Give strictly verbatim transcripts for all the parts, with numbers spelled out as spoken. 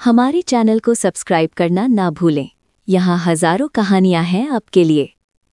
हमारे चैनल को सब्सक्राइब करना ना भूलें। यहाँ हजारों कहानियां हैं आपके लिए।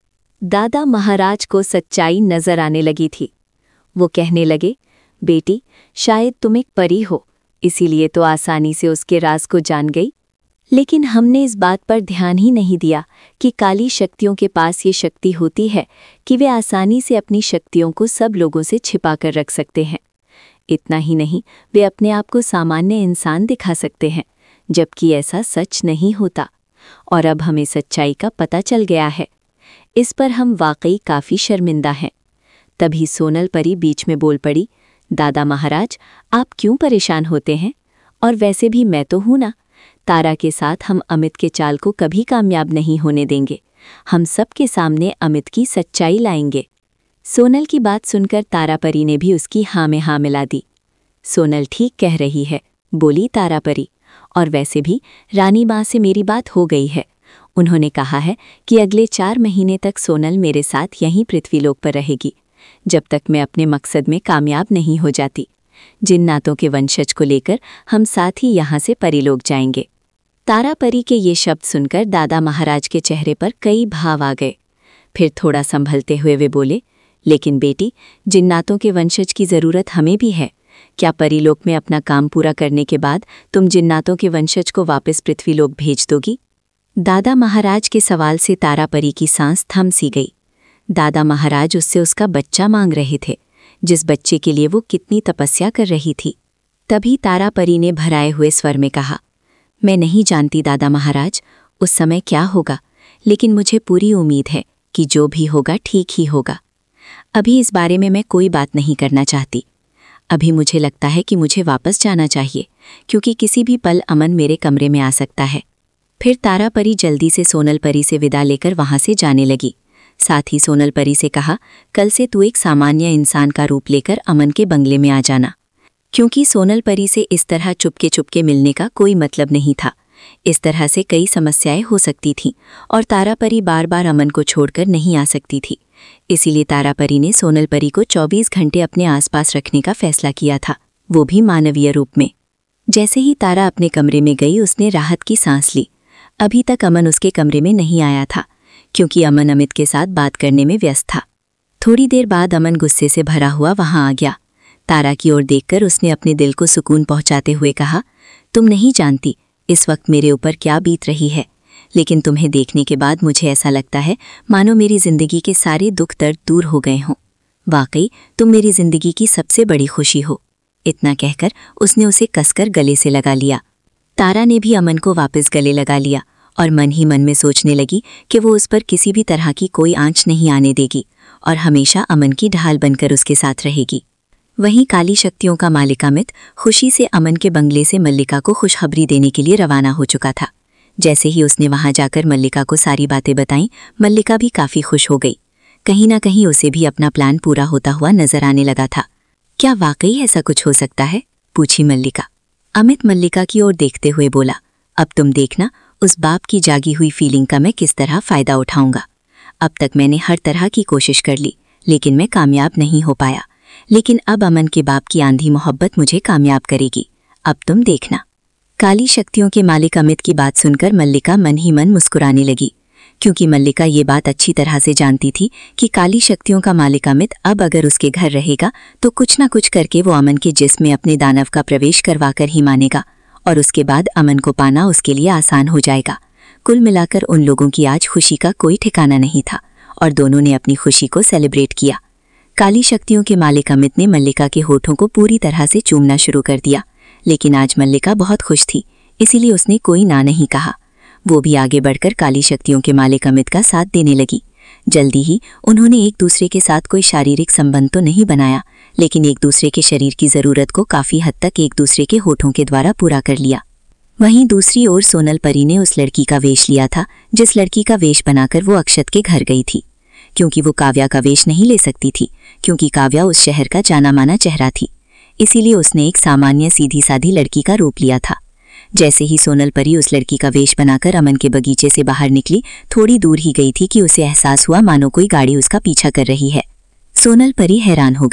दादा महाराज को सच्चाई नजर आने लगी थी। वो कहने लगे, बेटी, शायद तुम एक परी हो, इसीलिए तो आसानी से उसके राज को जान गई। लेकिन हमने इस बात पर ध्यान ही नहीं दिया कि काली शक्तियों के पास ये शक्ति होती है कि वे आसानी से अपनी शक्तियों को सब लोगों से छिपा कर रख सकते हैं। इतना ही नहीं, वे अपने आप को सामान्य इंसान दिखा सकते हैं, जबकि ऐसा सच नहीं होता। और अब हमें सच्चाई का पता चल गया है। इस पर हम वाकई काफ़ी शर्मिंदा हैं। तभी सोनल परी बीच में बोल पड़ी, दादा महाराज, आप क्यों परेशान होते हैं? और वैसे भी मैं तो हूं ना। तारा के साथ हम अमित के चाल को कभी कामयाब नहीं होने देंगे। हम सबके सामने अमित की सच्चाई लाएंगे। सोनल की बात सुनकर तारा परी ने भी उसकी हाँ में हाँ मिला दी। सोनल ठीक कह रही है, बोली तारा परी। और वैसे भी रानी माँ से मेरी बात हो गई है। उन्होंने कहा है कि अगले चार महीने तक सोनल मेरे साथ यहीं पृथ्वीलोक पर रहेगी, जब तक मैं अपने मकसद में कामयाब नहीं हो जाती। जिन्नातों के वंशज को लेकर हम साथ ही यहाँ से परीलोक जाएंगे। तारा परी के ये शब्द सुनकर दादा महाराज के चेहरे पर कई भाव आ गए। फिर थोड़ा संभलते हुए वे बोले, लेकिन बेटी, जिन्नातों के वंशज की ज़रूरत हमें भी है। क्या परीलोक में अपना काम पूरा करने के बाद तुम जिन्नातों के वंशज को वापस पृथ्वीलोक भेज दोगी? दादा महाराज के सवाल से तारा परी की सांस थम सी गई। दादा महाराज उससे उसका बच्चा मांग रहे थे, जिस बच्चे के लिए वो कितनी तपस्या कर रही थी। तभी तारा परी ने भराए हुए स्वर में कहा, मैं नहीं जानती दादा महाराज उस समय क्या होगा, लेकिन मुझे पूरी उम्मीद है कि जो भी होगा ठीक ही होगा। अभी इस बारे में मैं कोई बात नहीं करना चाहती। अभी मुझे लगता है कि मुझे वापस जाना चाहिए, क्योंकि किसी भी पल अमन मेरे कमरे में आ सकता है। फिर तारा परी जल्दी से सोनल परी से विदा लेकर वहां से जाने लगी। साथ ही सोनल परी से कहा, कल से तू एक सामान्य इंसान का रूप लेकर अमन के बंगले में आ जाना। क्योंकि सोनल परी से इस तरह चुपके चुपके मिलने का कोई मतलब नहीं था। इस तरह से कई समस्याएं हो सकती थीं और तारा परी बार बार अमन को छोड़कर नहीं आ सकती थी। इसीलिए तारा परी ने सोनल परी को चौबीस घंटे अपने आसपास रखने का फैसला किया था, वो भी मानवीय रूप में। जैसे ही तारा अपने कमरे में गई, उसने राहत की सांस ली। अभी तक अमन उसके कमरे में नहीं आया था, क्योंकि अमन अमित के साथ बात करने में व्यस्त था। थोड़ी देर बाद अमन गुस्से से भरा हुआ वहां आ गया। तारा की ओर देखकर उसने अपने दिल को सुकून पहुंचाते हुए कहा, तुम नहीं जानती इस वक्त मेरे ऊपर क्या बीत रही है, लेकिन तुम्हें देखने के बाद मुझे ऐसा लगता है मानो मेरी जिंदगी के सारे दुख दर्द दूर हो गए हों। वाकई तुम मेरी जिंदगी की सबसे बड़ी खुशी हो। इतना कहकर उसने उसे कसकर गले से लगा लिया। तारा ने भी अमन को वापस गले लगा लिया और मन ही मन में सोचने लगी कि वो उस पर किसी भी तरह की कोई आंच नहीं आने देगी और हमेशा अमन की ढाल बनकर उसके साथ रहेगी। वहीं काली शक्तियों का मालिक अमित खुशी से अमन के बंगले से मल्लिका को खुशखबरी देने के लिए रवाना हो चुका था। जैसे ही उसने वहां जाकर मल्लिका को सारी बातें बताईं, मल्लिका भी काफी खुश हो गई। कहीं ना कहीं उसे भी अपना प्लान पूरा होता हुआ नजर आने लगा था। क्या वाकई ऐसा कुछ हो सकता है? पूछी मल्लिका। अमित मल्लिका की ओर देखते हुए बोला, अब तुम देखना उस बाप की जागी हुई फीलिंग का मैं किस तरह फायदा उठाऊंगा। अब तक मैंने हर तरह की कोशिश कर ली, लेकिन मैं कामयाब नहीं हो पाया। लेकिन अब अमन के बाप की आंधी मोहब्बत मुझे कामयाब करेगी। अब तुम देखना। काली शक्तियों के मालिक अमित की बात सुनकर मल्लिका मन ही मन मुस्कुराने लगी, क्योंकि मल्लिका ये बात अच्छी तरह से जानती थी कि काली शक्तियों का मालिक अमित अब अगर उसके घर रहेगा तो कुछ ना कुछ करके वो अमन के जिस्म में अपने दानव का प्रवेश करवाकर ही मानेगा, और उसके बाद अमन को पाना उसके लिए आसान हो जाएगा। कुल मिलाकर उन लोगों की आज खुशी का कोई ठिकाना नहीं था और दोनों ने अपनी खुशी को सेलिब्रेट किया। काली शक्तियों के मालिक अमित ने मल्लिका के होठों को पूरी तरह से चूमना शुरू कर दिया, लेकिन आज मल्लिका बहुत खुश थी, इसीलिए उसने कोई ना नहीं कहा। वो भी आगे बढ़कर काली शक्तियों के मालिक अमित का साथ देने लगी। जल्दी ही उन्होंने एक दूसरे के साथ कोई शारीरिक संबंध तो नहीं बनाया, लेकिन एक दूसरे के शरीर की ज़रूरत को काफ़ी हद तक एक दूसरे के होठों के द्वारा पूरा कर लिया। वहीं दूसरी ओर सोनल परी ने उस लड़की का वेश लिया था जिस लड़की का वेश बनाकर वो अक्षत के घर गई थी, क्योंकि वो काव्या का वेश नहीं ले सकती थी, क्योंकि काव्या उस शहर का जाना माना चेहरा थी। इसीलिए उसने एक सामान्य सीधी साधी लड़की का रूप लिया था। जैसे ही सोनल परी उस लड़की का वेश बनाकर अमन के बगीचे से बाहर निकली, थोड़ी दूर ही गई थी कि उसे एहसास हुआ मानो कोई गाड़ी उसका पीछा कर रही है। सोनल परी हैरान हो गई।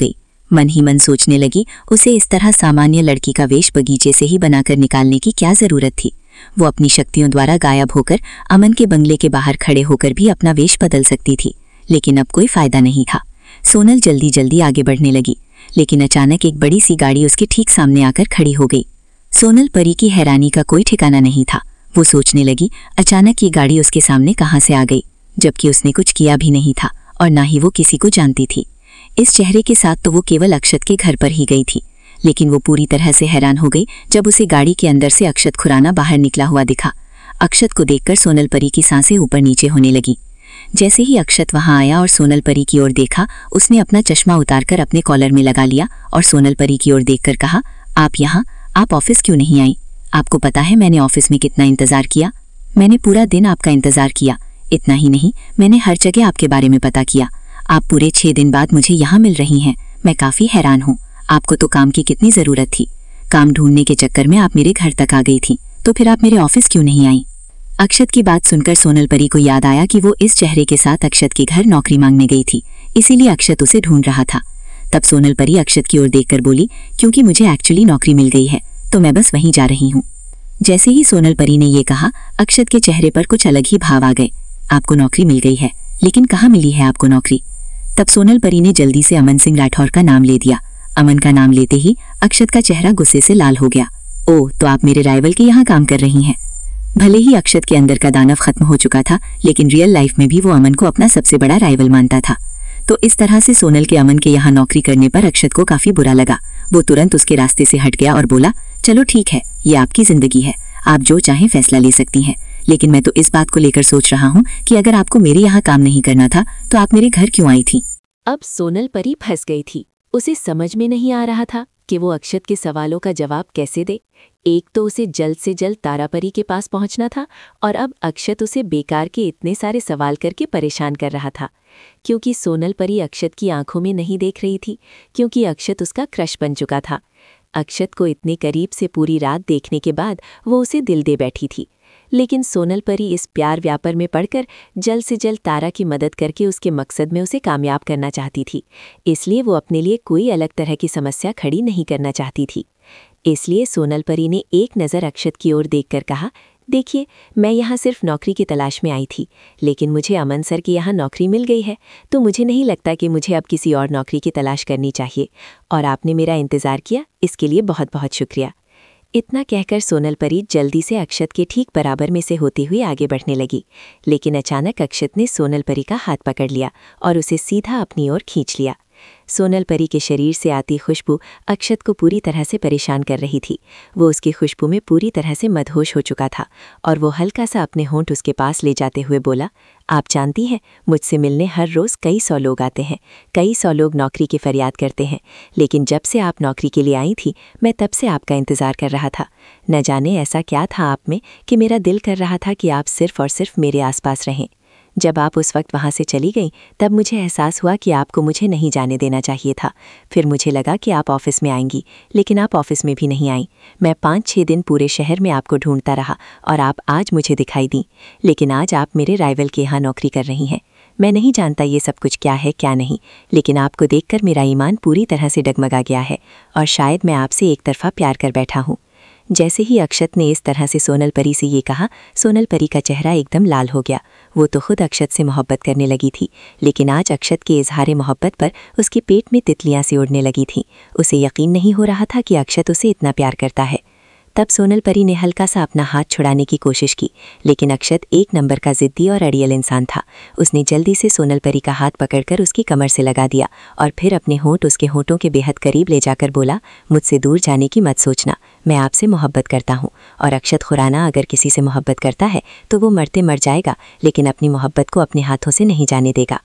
मन ही मन सोचने लगी, उसे इस तरह सामान्य लड़की का वेश बगीचे से ही बनाकर निकालने की क्या जरूरत थी। वो अपनी शक्तियों द्वारा गायब होकर अमन के बंगले के बाहर खड़े होकर भी अपना वेश बदल सकती थी, लेकिन अब कोई फायदा नहीं था। सोनल जल्दी जल्दी आगे बढ़ने लगी, लेकिन अचानक एक बड़ी सी गाड़ी उसके ठीक सामने आकर खड़ी हो गई। सोनल परी की हैरानी का कोई ठिकाना नहीं था। वो सोचने लगी, अचानक ये गाड़ी उसके सामने कहाँ से आ गई, जबकि उसने कुछ किया भी नहीं था और ना ही वो किसी को जानती थी। इस चेहरे के साथ तो वो केवल अक्षत के घर पर ही गई थी, लेकिन वो पूरी तरह से हैरान हो गई जब उसे गाड़ी के अंदर से अक्षत खुराना बाहर निकला हुआ दिखा। अक्षत को देखकर सोनल परी की सांसें ऊपर नीचे होने लगी। जैसे ही अक्षत वहां आया और सोनल परी की ओर देखा, उसने अपना चश्मा उतारकर अपने कॉलर में लगा लिया और सोनल परी की ओर देखकर कहा, आप यहाँ, आप ऑफिस क्यों नहीं आई? आपको पता है मैंने ऑफिस में कितना इंतजार किया? मैंने पूरा दिन आपका इंतजार किया। इतना ही नहीं, मैंने हर जगह आपके बारे में पता किया। आप पूरे छह दिन बाद मुझे यहाँ मिल रही हैं। मैं काफी हैरान हूँ। आपको तो काम की कितनी जरूरत थी? काम ढूंढने के चक्कर में आप मेरे घर तक आ गई थी, तो फिर आप मेरे ऑफिस क्यों नहीं आई? अक्षत की बात सुनकर सोनल परी को याद आया कि वो इस चेहरे के साथ अक्षत के घर नौकरी मांगने गई थी, इसीलिए अक्षत उसे ढूंढ रहा था। तब सोनल परी अक्षत की ओर देखकर बोली, क्योंकि मुझे एक्चुअली नौकरी मिल गई है, तो मैं बस वहीं जा रही हूँ। जैसे ही सोनल परी ने ये कहा, अक्षत के चेहरे पर कुछ अलग ही भाव आ गए। आपको नौकरी मिल गई है, लेकिन कहाँ मिली है आपको नौकरी? तब सोनल परी ने जल्दी से अमन सिंह राठौर का नाम ले दिया। अमन का नाम लेते ही अक्षत का चेहरा गुस्से से लाल हो गया। ओह, तो आप मेरे राइवल के यहाँ काम कर रही हैं। भले ही अक्षत के अंदर का दानव खत्म हो चुका था, लेकिन रियल लाइफ में भी वो अमन को अपना सबसे बड़ा राइवल मानता था। तो इस तरह से सोनल के अमन के यहाँ नौकरी करने पर अक्षत को काफी बुरा लगा। वो तुरंत उसके रास्ते से हट गया और बोला, चलो ठीक है, ये आपकी जिंदगी है, आप जो चाहें फैसला ले सकती हैं, लेकिन मैं तो इस बात को लेकर सोच रहा हूँ कि अगर आपको मेरे यहाँ काम नहीं करना था तो आप मेरे घर क्यों आई थी? अब सोनल परी फंस गई थी। उसे समझ में नहीं आ रहा था कि वो अक्षत के सवालों का जवाब कैसे दे। एक तो उसे जल्द से जल्द तारापरी के पास पहुंचना था, और अब अक्षत उसे बेकार के इतने सारे सवाल करके परेशान कर रहा था। क्योंकि सोनल परी अक्षत की आंखों में नहीं देख रही थी, क्योंकि अक्षत उसका क्रश बन चुका था। अक्षत को इतने करीब से पूरी रात देखने के बाद वो उसे दिल दे बैठी थी, लेकिन सोनल परी इस प्यार व्यापार में पड़कर जल्द से जल्द तारा की मदद करके उसके मकसद में उसे कामयाब करना चाहती थी। इसलिए वो अपने लिए कोई अलग तरह की समस्या खड़ी नहीं करना चाहती थी। इसलिए सोनल परी ने एक नज़र अक्षत की ओर देखकर कहा, देखिए, मैं यहाँ सिर्फ नौकरी की तलाश में आई थी, लेकिन मुझे अमन सर की यहाँ नौकरी मिल गई है, तो मुझे नहीं लगता कि मुझे अब किसी और नौकरी की तलाश करनी चाहिए, और आपने मेरा इंतज़ार किया, इसके लिए बहुत बहुत शुक्रिया। इतना कहकर सोनल परी जल्दी से अक्षत के ठीक बराबर में से होती हुई आगे बढ़ने लगी, लेकिन अचानक अक्षत ने सोनल परी का हाथ पकड़ लिया और उसे सीधा अपनी ओर खींच लिया। सोनल परी के शरीर से आती खुशबू अक्षत को पूरी तरह से परेशान कर रही थी। वो उसकी खुशबू में पूरी तरह से मदहोश हो चुका था, और वो हल्का सा अपने होंठ उसके पास ले जाते हुए बोला, आप जानती हैं, मुझसे मिलने हर रोज़ कई सौ लोग आते हैं, कई सौ लोग नौकरी की फरियाद करते हैं, लेकिन जब से आप नौकरी के लिए आई थी, मैं तब से आपका इंतज़ार कर रहा था। न जाने ऐसा क्या था आप में कि मेरा दिल कर रहा था कि आप सिर्फ़ और सिर्फ मेरे आसपास रहें। जब आप उस वक्त वहाँ से चली गईं, तब मुझे एहसास हुआ कि आपको मुझे नहीं जाने देना चाहिए था। फिर मुझे लगा कि आप ऑफिस में आएंगी, लेकिन आप ऑफिस में भी नहीं आई। मैं पाँच छः दिन पूरे शहर में आपको ढूंढता रहा, और आप आज मुझे दिखाई दी, लेकिन आज आप मेरे राइवल के यहाँ नौकरी कर रही हैं। मैं नहीं जानता ये सब कुछ क्या है क्या नहीं, लेकिन आपको देखकर मेरा ईमान पूरी तरह से डगमगा गया है, और शायद मैं आपसे एक तरफा प्यार कर बैठा हूँ। जैसे ही अक्षत ने इस तरह से सोनल परी से ये कहा, सोनल परी का चेहरा एकदम लाल हो गया। वो तो खुद अक्षत से मोहब्बत करने लगी थी, लेकिन आज अक्षत के इजहार मोहब्बत पर उसके पेट में तितलियां सी उड़ने लगी थीं। उसे यकीन नहीं हो रहा था कि अक्षत उसे इतना प्यार करता है। तब सोनल परी ने हल्का सा अपना हाथ छुड़ाने की कोशिश की, लेकिन अक्षत एक नंबर का जिद्दी और अड़ियल इंसान था। उसने जल्दी से सोनल परी का हाथ पकड़कर उसकी कमर से लगा दिया, और फिर अपने होंठ उसके होंठों के बेहद करीब ले जाकर बोला, मुझसे दूर जाने की मत सोचना, मैं आपसे मोहब्बत करता हूँ, और अक्षत खुराना अगर किसी से मोहब्बत करता है तो वो मरते मर जाएगा, लेकिन अपनी मोहब्बत को अपने हाथों से नहीं जाने देगा।